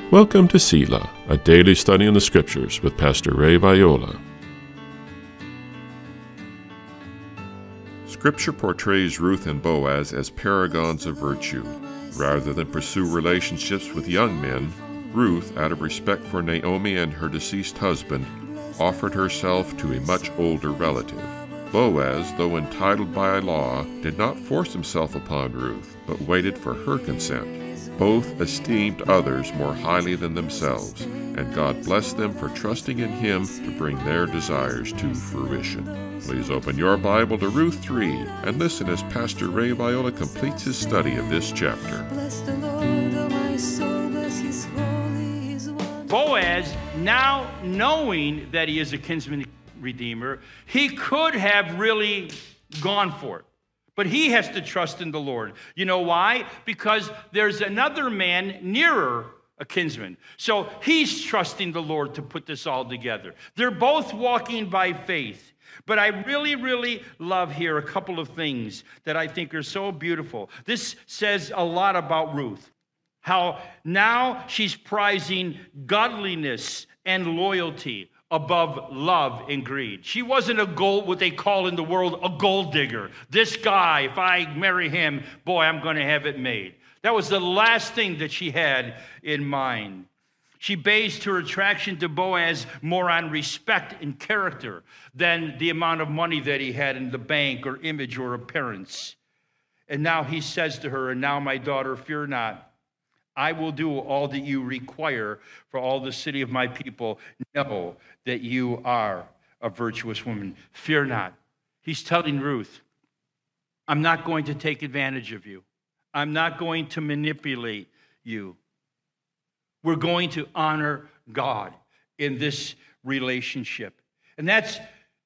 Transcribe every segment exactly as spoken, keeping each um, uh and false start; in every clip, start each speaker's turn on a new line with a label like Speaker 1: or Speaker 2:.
Speaker 1: Welcome to Selah, a daily study in the Scriptures with Pastor Ray Viola. Scripture portrays Ruth and Boaz as paragons of virtue. Rather than pursue relationships with young men, Ruth, out of respect for Naomi and her deceased husband, offered herself to a much older relative. Boaz, though entitled by law, did not force himself upon Ruth, but waited for her consent. Both esteemed others more highly than themselves, and God blessed them for trusting in Him to bring their desires to fruition. Please open your Bible to Ruth three and listen as Pastor Ray Viola completes his study of this chapter.
Speaker 2: Boaz, now knowing that he is a kinsman redeemer, he could have really gone for it. But he has to trust in the Lord. You know why? Because there's another man nearer a kinsman. So he's trusting the Lord to put this all together. They're both walking by faith. But I really, really love here a couple of things that I think are so beautiful. This says a lot about Ruth. How now she's prizing godliness and loyalty above love and greed. She wasn't a gold, what they call in the world, a gold digger. This guy, if I marry him, boy, I'm going to have it made. That was the last thing that she had in mind. She based her attraction to Boaz more on respect and character than the amount of money that he had in the bank or image or appearance. And now he says to her, "And now, my daughter, fear not. I will do all that you require for all the city of my people. Know that you are a virtuous woman. Fear not." He's telling Ruth, I'm not going to take advantage of you. I'm not going to manipulate you. We're going to honor God in this relationship. And that's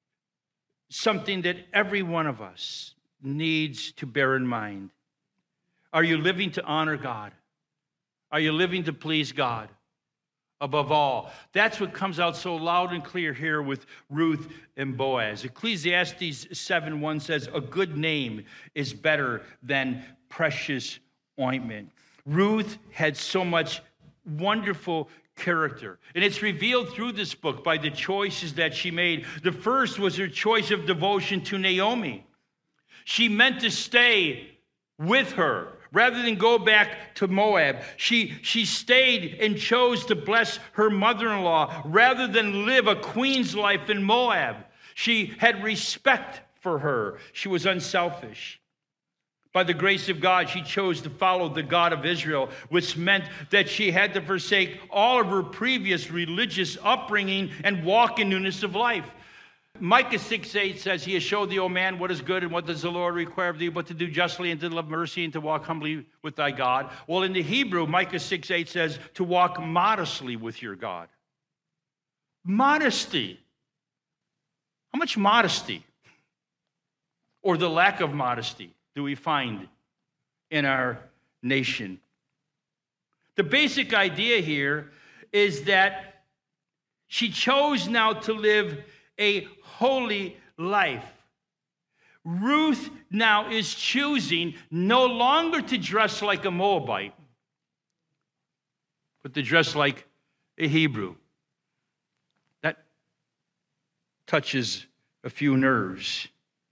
Speaker 2: something that every one of us needs to bear in mind. Are you living to honor God? Are you living to please God above all? That's what comes out so loud and clear here with Ruth and Boaz. Ecclesiastes seven one says, "A good name is better than precious ointment." Ruth had so much wonderful character. And it's revealed through this book by the choices that she made. The first was her choice of devotion to Naomi. She meant to stay with her rather than go back to Moab. She, she stayed and chose to bless her mother-in-law rather than live a queen's life in Moab. She had respect for her. She was unselfish. By the grace of God, she chose to follow the God of Israel, which meant that she had to forsake all of her previous religious upbringing and walk in newness of life. Micah six eight says, "He has showed thee, O man, what is good, and what does the Lord require of thee, but to do justly and to love mercy and to walk humbly with thy God." Well, in the Hebrew, Micah six eight says, to walk modestly with your God. Modesty. How much modesty, or the lack of modesty, do we find in our nation? The basic idea here is that she chose now to live a holy life. Ruth now is choosing no longer to dress like a Moabite, but to dress like a Hebrew. That touches a few nerves.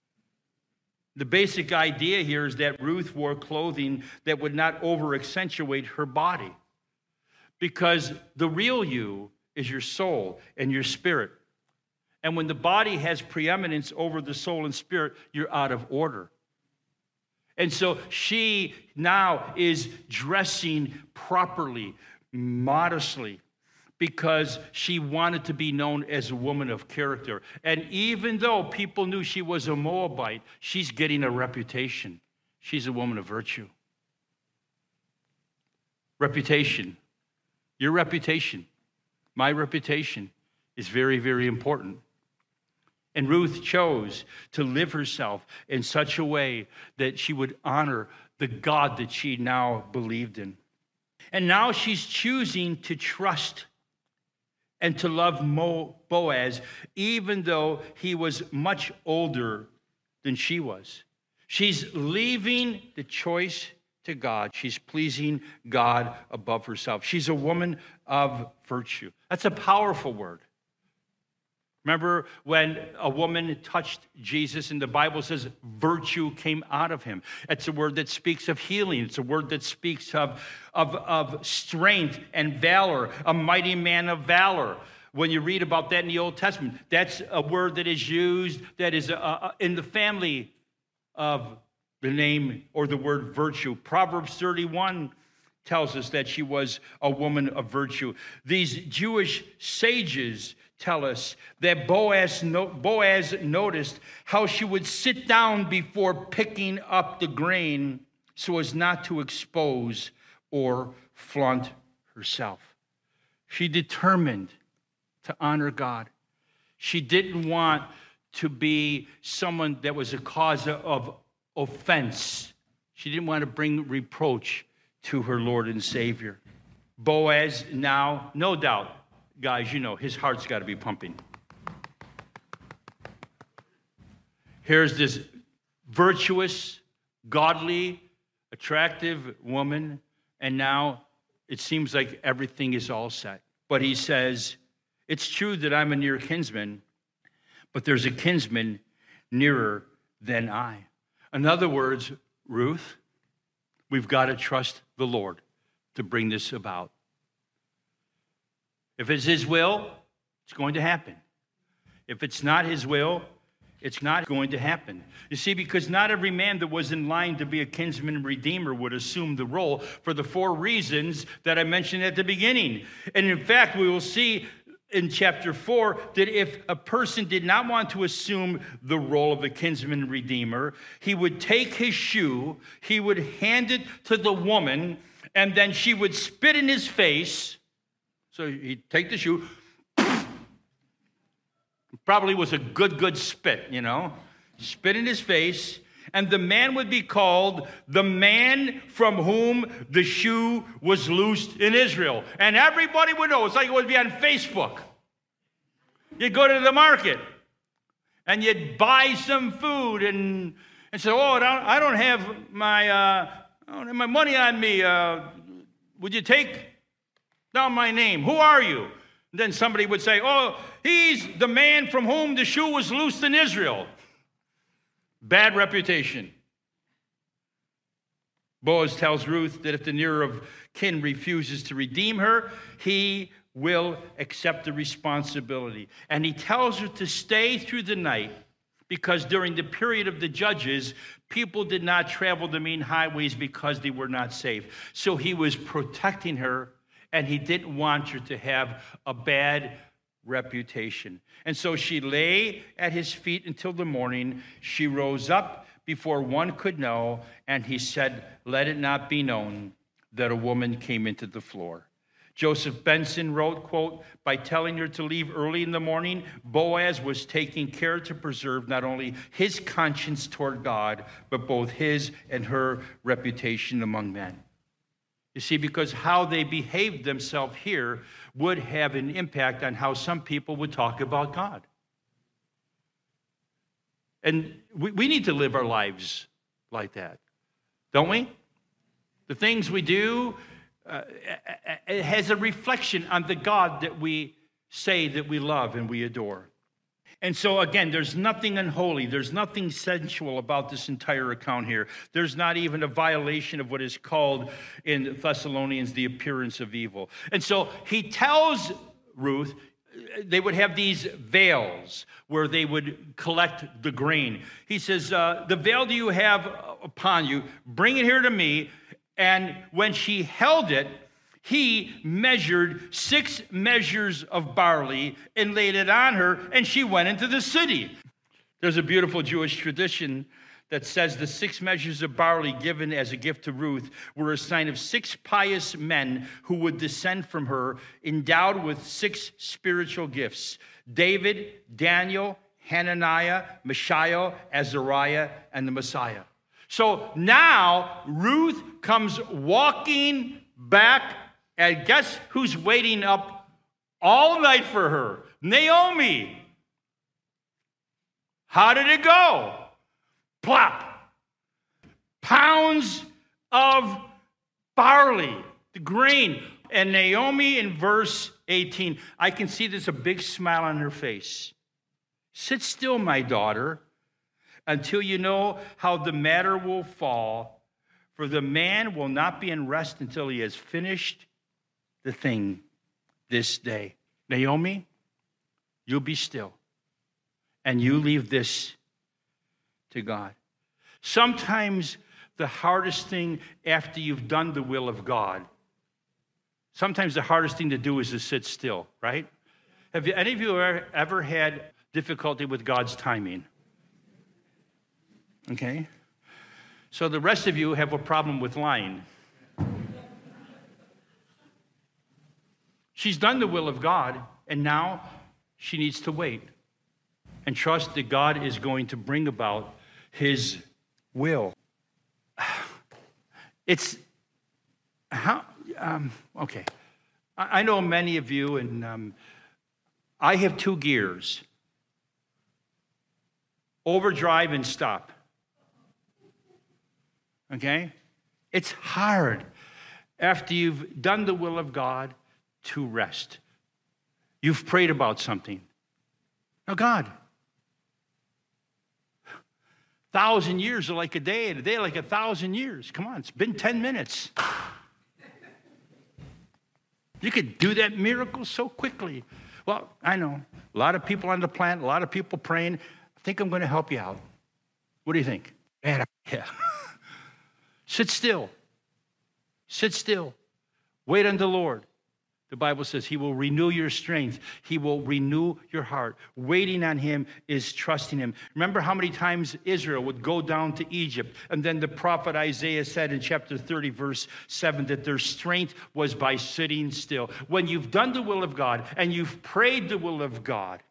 Speaker 2: The basic idea here is that Ruth wore clothing that would not over-accentuate her body, because the real you is your soul and your spirit. And when the body has preeminence over the soul and spirit, you're out of order. And so she now is dressing properly, modestly, because she wanted to be known as a woman of character. And even though people knew she was a Moabite, she's getting a reputation. She's a woman of virtue. Reputation. Your reputation, my reputation, is very, very important. And Ruth chose to live herself in such a way that she would honor the God that she now believed in. And now she's choosing to trust and to love Mo- Boaz, even though he was much older than she was. She's leaving the choice to God. She's pleasing God above herself. She's a woman of virtue. That's a powerful word. Remember when a woman touched Jesus and the Bible says virtue came out of him. It's a word that speaks of healing. It's a word that speaks of, of, of strength and valor, a mighty man of valor. When you read about that in the Old Testament, that's a word that is used that is uh, in the family of the name or the word virtue. Proverbs thirty-one tells us that she was a woman of virtue. These Jewish sages tell us that Boaz, Boaz noticed how she would sit down before picking up the grain so as not to expose or flaunt herself. She determined to honor God. She didn't want to be someone that was a cause of offense. She didn't want to bring reproach to her Lord and Savior. Boaz now, no doubt, guys, you know, his heart's got to be pumping. Here's this virtuous, godly, attractive woman, and now it seems like everything is all set. But he says, it's true that I'm a near kinsman, but there's a kinsman nearer than I. In other words, Ruth, we've got to trust the Lord to bring this about. If it's his will, it's going to happen. If it's not his will, it's not going to happen. You see, because not every man that was in line to be a kinsman and redeemer would assume the role for the four reasons that I mentioned at the beginning. And in fact, we will see in chapter four that if a person did not want to assume the role of a kinsman and redeemer, he would take his shoe, he would hand it to the woman, and then she would spit in his face. So he'd take the shoe, probably was a good, good spit, you know, spit in his face, and the man would be called the man from whom the shoe was loosed in Israel. And everybody would know. It's like it would be on Facebook. You'd go to the market, and you'd buy some food, and, and say, oh, I don't, I don't have my, uh, I don't have my money on me. Uh, would you take down my name? Who are you? And then somebody would say, oh, he's the man from whom the shoe was loosed in Israel. Bad reputation. Boaz tells Ruth that if the nearer of kin refuses to redeem her, he will accept the responsibility. And he tells her to stay through the night because during the period of the judges, people did not travel the main highways because they were not safe. So he was protecting her, and he didn't want her to have a bad reputation. And so she lay at his feet until the morning. She rose up before one could know, and he said, let it not be known that a woman came into the floor. Joseph Benson wrote, quote, by telling her to leave early in the morning, Boaz was taking care to preserve not only his conscience toward God, but both his and her reputation among men. You see, because how they behaved themselves here would have an impact on how some people would talk about God. And we, we need to live our lives like that, don't we? The things we do, uh, it has a reflection on the God that we say that we love and we adore. And so, again, there's nothing unholy. There's nothing sensual about this entire account here. There's not even a violation of what is called in Thessalonians the appearance of evil. And so he tells Ruth, they would have these veils where they would collect the grain. He says, uh, the veil do you have upon you? Bring it here to me. And when she held it, he measured six measures of barley and laid it on her, and she went into the city. There's a beautiful Jewish tradition that says the six measures of barley given as a gift to Ruth were a sign of six pious men who would descend from her, endowed with six spiritual gifts: David, Daniel, Hananiah, Mishael, Azariah, and the Messiah. So now Ruth comes walking back, and guess who's waiting up all night for her? Naomi. How did it go? Plop. Pounds of barley, the grain. And Naomi in verse eighteen, I can see there's a big smile on her face. Sit still, my daughter, until you know how the matter will fall, for the man will not be in rest until he has finished the thing this day. Naomi, you be still, and you leave this to God. Sometimes the hardest thing after you've done the will of God, sometimes the hardest thing to do is to sit still, right? Have you, any of you ever, ever had difficulty with God's timing? Okay? So the rest of you have a problem with lying. She's done the will of God, and now she needs to wait and trust that God is going to bring about his will. It's how, um, okay. I, I know many of you, and um, I have two gears: overdrive and stop. Okay? It's hard after you've done the will of God to rest. You've prayed about something. Now, God, thousand years are like a day, and a day like a thousand years. Come on, it's been ten minutes. You could do that miracle so quickly. Well, I know. A lot of people on the planet, a lot of people praying. I think I'm going to help you out. What do you think? Bad idea. Sit still. Sit still. Wait on the Lord. The Bible says he will renew your strength. He will renew your heart. Waiting on him is trusting him. Remember how many times Israel would go down to Egypt, and then the prophet Isaiah said in chapter thirty, verse seven, that their strength was by sitting still. When you've done the will of God and you've prayed the will of God,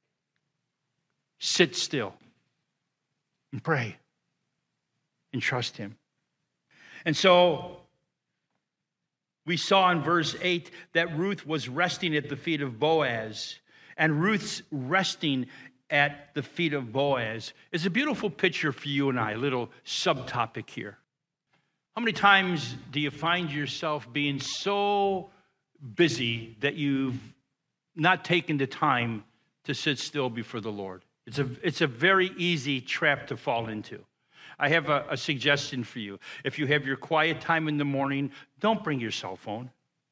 Speaker 2: sit still and pray and trust him. And so we saw in verse eight that Ruth was resting at the feet of Boaz. And Ruth's resting at the feet of Boaz is a beautiful picture for you and I, a little subtopic here. How many times do you find yourself being so busy that you've not taken the time to sit still before the Lord? It's a, it's a very easy trap to fall into. I have a, a suggestion for you. If you have your quiet time in the morning, don't bring your cell phone.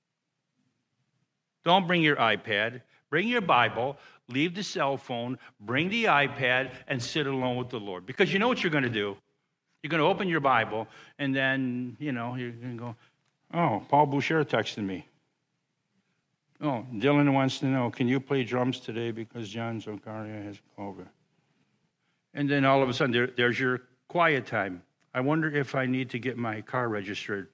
Speaker 2: Don't bring your iPad. Bring your Bible. Leave the cell phone. Bring the iPad and sit alone with the Lord. Because you know what you're going to do. You're going to open your Bible, and then, you know, you're going to go, oh, Paul Boucher texted me. Oh, Dylan wants to know, can you play drums today because John Zokaria has COVID? And then all of a sudden, there, there's your quiet time. I wonder if I need to get my car registered.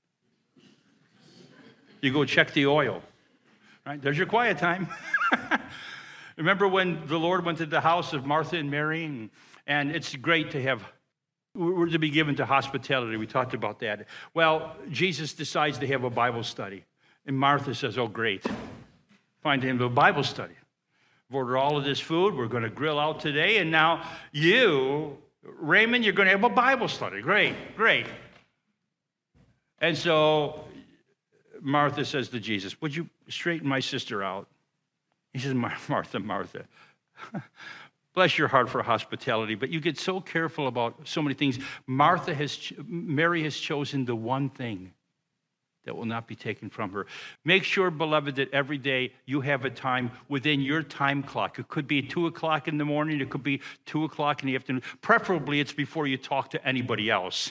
Speaker 2: You go check the oil. Right? There's your quiet time. Remember when the Lord went to the house of Martha and Mary? And, and it's great to have, we're to be given to hospitality. We talked about that. Well, Jesus decides to have a Bible study. And Martha says, oh, great. Find him a Bible study. I've ordered all of this food. We're going to grill out today. And now you, Raymond, you're going to have a Bible study. Great, great. And so Martha says to Jesus, would you straighten my sister out? He says, Martha, Martha, bless your heart for hospitality, but you get so careful about so many things. Martha has, Mary has chosen the one thing that will not be taken from her. Make sure, beloved, that every day you have a time within your time clock. It could be two o'clock in the morning. It could be two o'clock in the afternoon. Preferably, it's before you talk to anybody else.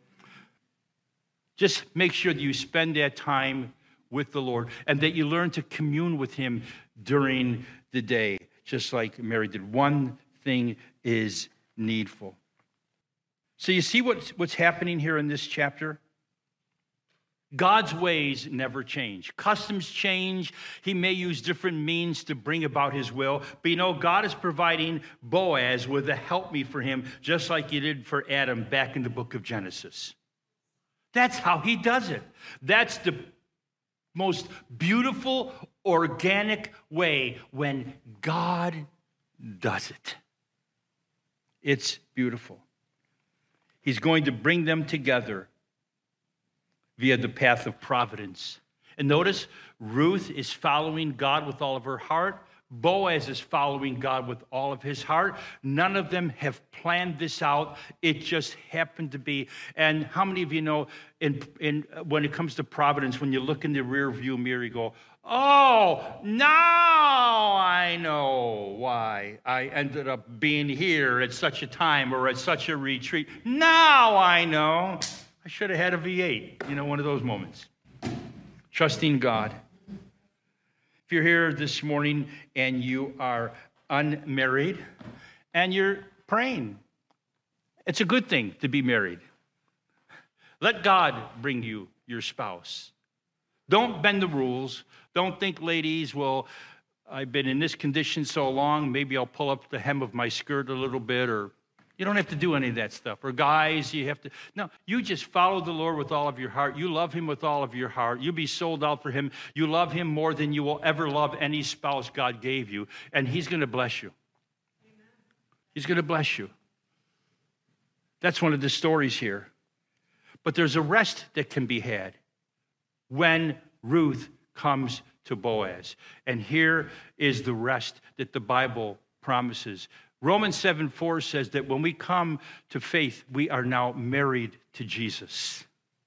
Speaker 2: Just make sure that you spend that time with the Lord and that you learn to commune with him during the day, just like Mary did. One thing is needful. So you see what's, what's happening here in this chapter? God's ways never change. Customs change. He may use different means to bring about his will. But you know, God is providing Boaz with a helpmeet for him, just like he did for Adam back in the book of Genesis. That's how he does it. That's the most beautiful, organic way when God does it. It's beautiful. He's going to bring them together via the path of providence. And notice, Ruth is following God with all of her heart. Boaz is following God with all of his heart. None of them have planned this out. It just happened to be. And how many of you know, in, in, when it comes to providence, when you look in the rear view mirror, you go, oh, now I know why I ended up being here at such a time or at such a retreat. Now I know. I should have had a V eight, you know, one of those moments. Trusting God. If you're here this morning and you are unmarried and you're praying, it's a good thing to be married. Let God bring you your spouse. Don't bend the rules. Don't think, ladies, well, I've been in this condition so long, maybe I'll pull up the hem of my skirt a little bit, or you don't have to do any of that stuff. Or guys, you have to. No, you just follow the Lord with all of your heart. You love him with all of your heart. You be sold out for him. You love him more than you will ever love any spouse God gave you. And he's going to bless you. Amen. He's going to bless you. That's one of the stories here. But there's a rest that can be had when Ruth comes to Boaz. And here is the rest that the Bible promises. Romans seven four says that when we come to faith, we are now married to Jesus.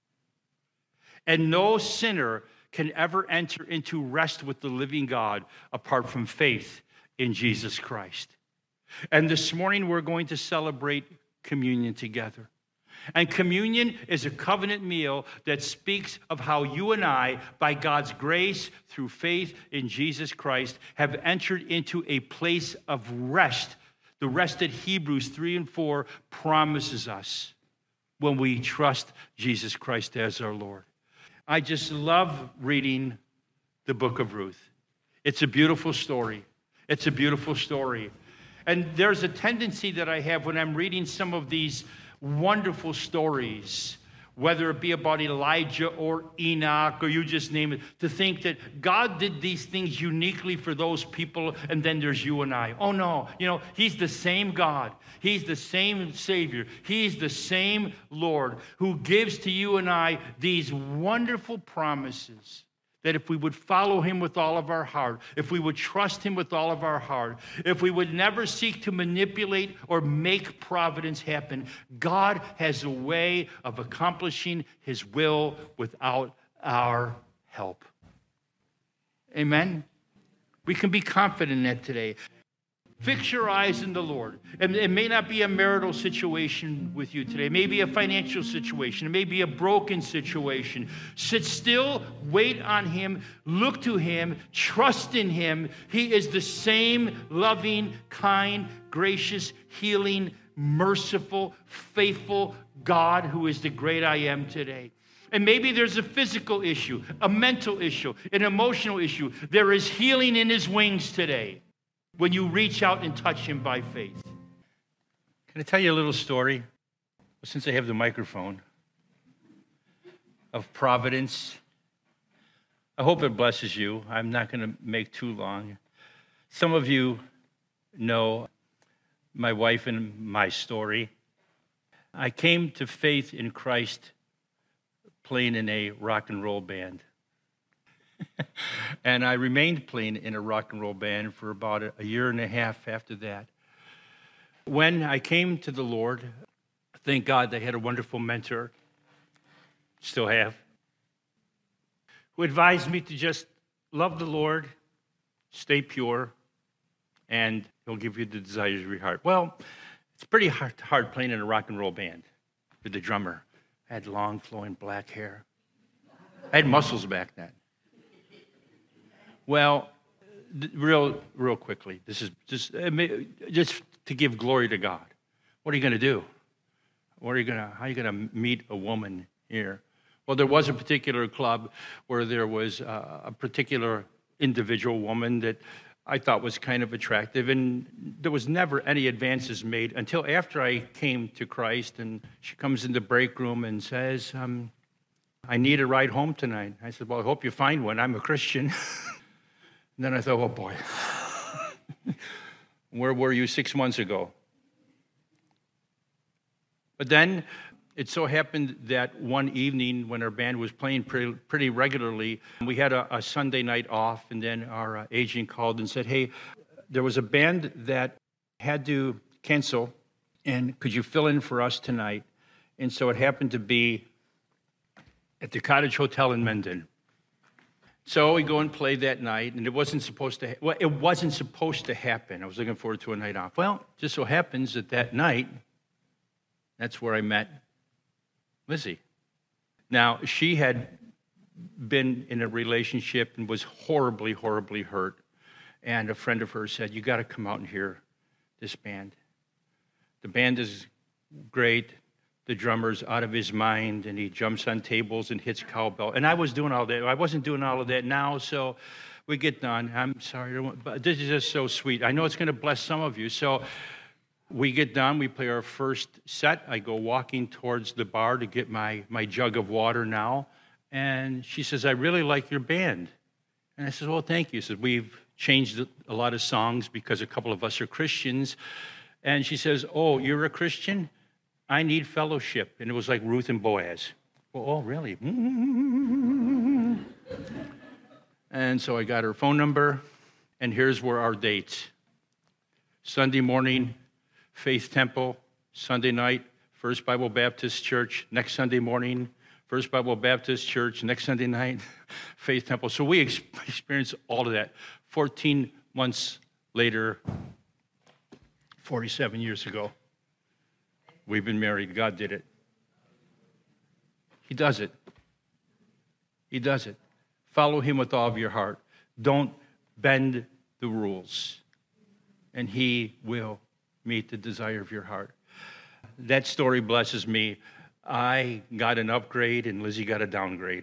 Speaker 2: And no sinner can ever enter into rest with the living God apart from faith in Jesus Christ. And this morning, we're going to celebrate communion together. And communion is a covenant meal that speaks of how you and I, by God's grace, through faith in Jesus Christ, have entered into a place of rest. The rest that Hebrews three and four promises us when we trust Jesus Christ as our Lord. I just love reading the book of Ruth. It's a beautiful story. It's a beautiful story. And there's a tendency that I have when I'm reading some of these wonderful stories, whether it be about Elijah or Enoch, or you just name it, to think that God did these things uniquely for those people, and then there's you and I. Oh, no. You know, he's the same God. He's the same Savior. He's the same Lord who gives to you and I these wonderful promises that if we would follow him with all of our heart, if we would trust him with all of our heart, if we would never seek to manipulate or make providence happen, God has a way of accomplishing his will without our help. Amen? We can be confident in that today. Fix your eyes in the Lord. And it may not be a marital situation with you today. It may be a financial situation. It may be a broken situation. Sit still, wait on him, look to him, trust in him. He is the same loving, kind, gracious, healing, merciful, faithful God who is the great I am today. And maybe there's a physical issue, a mental issue, an emotional issue. There is healing in his wings today when you reach out and touch him by faith. Can I tell you a little story, since I have the microphone, of providence? I hope it blesses you. I'm not going to make too long. Some of you know my wife and my story. I came to faith in Christ playing in a rock and roll band. And I remained playing in a rock and roll band for about a year and a half after that. When I came to the Lord, thank God I had a wonderful mentor, still have, who advised me to just love the Lord, stay pure, and he'll give you the desires of your heart. Well, it's pretty hard, hard playing in a rock and roll band with the drummer. I had long, flowing black hair. I had muscles back then. Well, real, real quickly, this is just just to give glory to God. What are you going to do? What are you going to? How are you going to meet a woman here? Well, there was a particular club where there was a, a particular individual woman that I thought was kind of attractive, and there was never any advances made until after I came to Christ, and she comes in the break room and says, um, "I need a ride home tonight." I said, "Well, I hope you find one. I'm a Christian." And then I thought, oh, boy, where were you six months ago? But then, It so happened that one evening when our band was playing pretty, pretty regularly, we had a, a Sunday night off, and then our uh, agent called and said, hey, there was a band that had to cancel, and could you fill in for us tonight? And so it happened to be at the Cottage Hotel in Mendon. So we go and play that night, and it wasn't supposed to, ha- well, it wasn't supposed to happen. I was looking forward to a night off. Well, just so happens that that night, that's where I met Lizzie. Now, she had been in a relationship and was horribly, horribly hurt. And a friend of hers said, you got to come out and hear this band. The band is great. The drummer's out of his mind, and he jumps on tables and hits cowbell. And I was doing all that. I wasn't doing all of that now, so we get done. I'm sorry, but this is just so sweet. I know it's going to bless some of you. So we get done. We play our first set. I go walking towards the bar to get my, my jug of water now. And she says, I really like your band. And I said, well, thank you. She said, we've changed a lot of songs because a couple of us are Christians. And she says, oh, you're a Christian? I need fellowship. And it was like Ruth and Boaz. Well, oh, really? And so I got her phone number, and here's where our dates. Sunday morning, Faith Temple. Sunday night, First Bible Baptist Church. Next Sunday morning, First Bible Baptist Church. Next Sunday night, Faith Temple. So we ex- experienced all of that. fourteen months later, forty-seven years ago, we've been married. God did it. He does it. He does it. Follow him with all of your heart. Don't bend the rules, and he will meet the desire of your heart. That story blesses me. I got an upgrade, and Lizzie got a downgrade.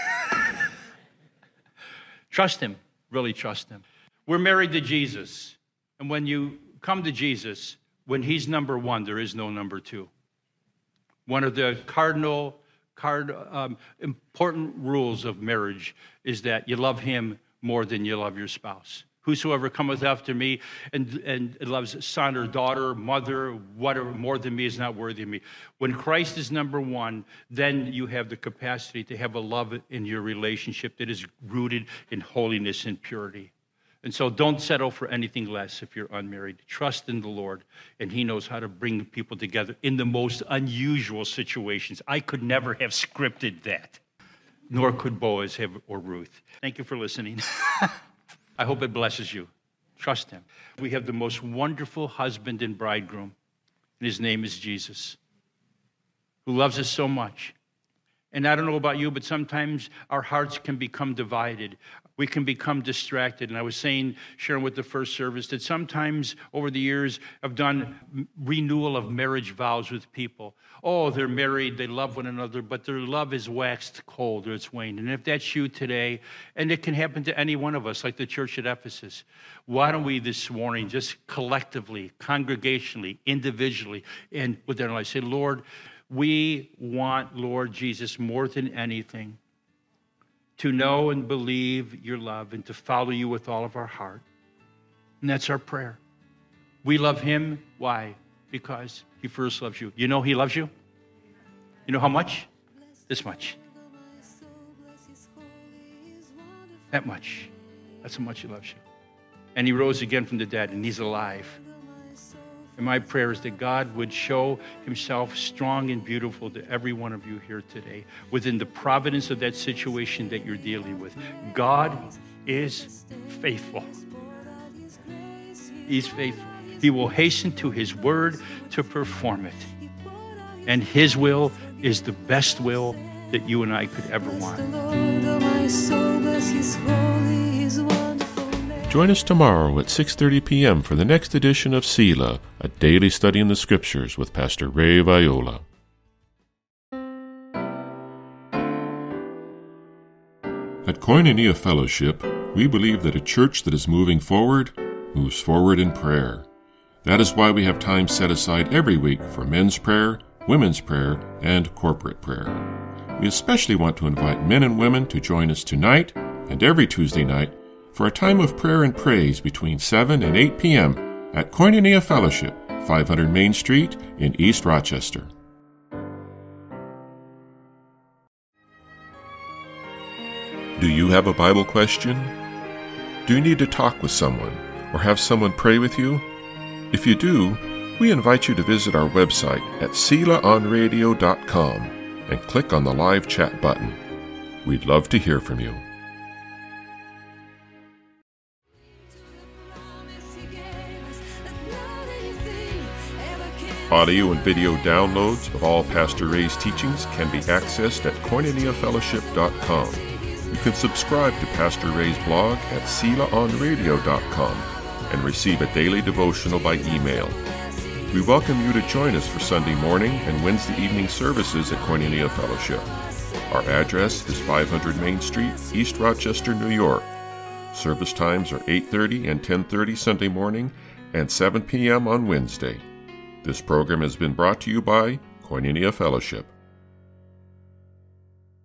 Speaker 2: Trust him. Really trust him. We're married to Jesus, and when you come to Jesus, when he's number one, there is no number two. One of the cardinal, card, um, important rules of marriage is that you love him more than you love your spouse. Whosoever cometh after me and, and loves son or daughter, mother, whatever, more than me is not worthy of me. When Christ is number one, then you have the capacity to have a love in your relationship that is rooted in holiness and purity. And so don't settle for anything less if you're unmarried. Trust in the Lord, and he knows how to bring people together in the most unusual situations. I could never have scripted that, nor could Boaz have or Ruth. Thank you for listening. I hope it blesses you. Trust him. We have the most wonderful husband and bridegroom, and his name is Jesus, who loves us so much. And I don't know about you, but sometimes our hearts can become divided. We can become distracted. And I was saying, sharing with the first service, that sometimes over the years I've done renewal of marriage vows with people. Oh, they're married, they love one another, but their love is waxed cold or it's waned. And if that's you today, and it can happen to any one of us, like the church at Ephesus, why don't we this morning just collectively, congregationally, individually, and within our life say, Lord, we want, Lord Jesus, more than anything, to know and believe your love and to follow you with all of our heart. And that's our prayer. We love him. Why? Because he first loves you. You know he loves you? You know how much? This much. That much. That's how much he loves you. And he rose again from the dead, and he's alive. And my prayer is that God would show himself strong and beautiful to every one of you here today within the providence of that situation that you're dealing with. God is faithful. He's faithful. He will hasten to his word to perform it. And his will is the best will that you and I could ever want.
Speaker 1: Join us tomorrow at six thirty p.m. for the next edition of Selah, a daily study in the Scriptures with Pastor Ray Viola. At Koinonia Fellowship, we believe that a church that is moving forward moves forward in prayer. That is why we have time set aside every week for men's prayer, women's prayer, and corporate prayer. We especially want to invite men and women to join us tonight and every Tuesday night for a time of prayer and praise between seven and eight p.m. at Koinonia Fellowship, five hundred Main Street in East Rochester. Do you have a Bible question? Do you need to talk with someone or have someone pray with you? If you do, we invite you to visit our website at sela on radio dot com and click on the live chat button. We'd love to hear from you. Audio and video downloads of all Pastor Ray's teachings can be accessed at koinonia fellowship dot com. You can subscribe to Pastor Ray's blog at sela on radio dot com and receive a daily devotional by email. We welcome you to join us for Sunday morning and Wednesday evening services at Koinonia Fellowship. Our address is five hundred Main Street, East Rochester, New York. Service times are eight thirty and ten thirty Sunday morning and seven p.m. on Wednesday. This program has been brought to you by Koinonia Fellowship.